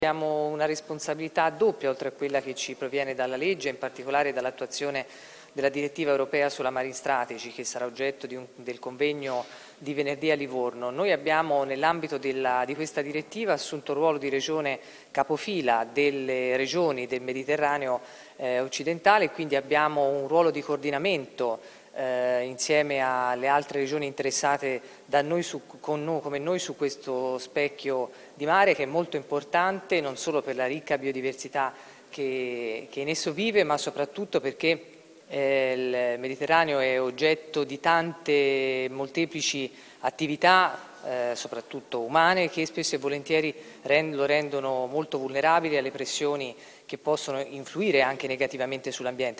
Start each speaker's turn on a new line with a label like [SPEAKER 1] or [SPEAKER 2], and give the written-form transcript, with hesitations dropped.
[SPEAKER 1] Abbiamo una responsabilità doppia, oltre a quella che ci proviene dalla legge, in particolare dall'attuazione della direttiva europea sulla Marine Strategy, che sarà oggetto del convegno di venerdì a Livorno. Noi abbiamo, nell'ambito di questa direttiva, assunto il ruolo di regione capofila delle regioni del Mediterraneo occidentale, quindi abbiamo un ruolo di coordinamento insieme alle altre regioni interessate da noi come noi su questo specchio di mare, che è molto importante non solo per la ricca biodiversità che in esso vive, ma soprattutto perché il Mediterraneo è oggetto di tante molteplici attività, soprattutto umane, che spesso e volentieri lo rendono molto vulnerabile alle pressioni che possono influire anche negativamente sull'ambiente.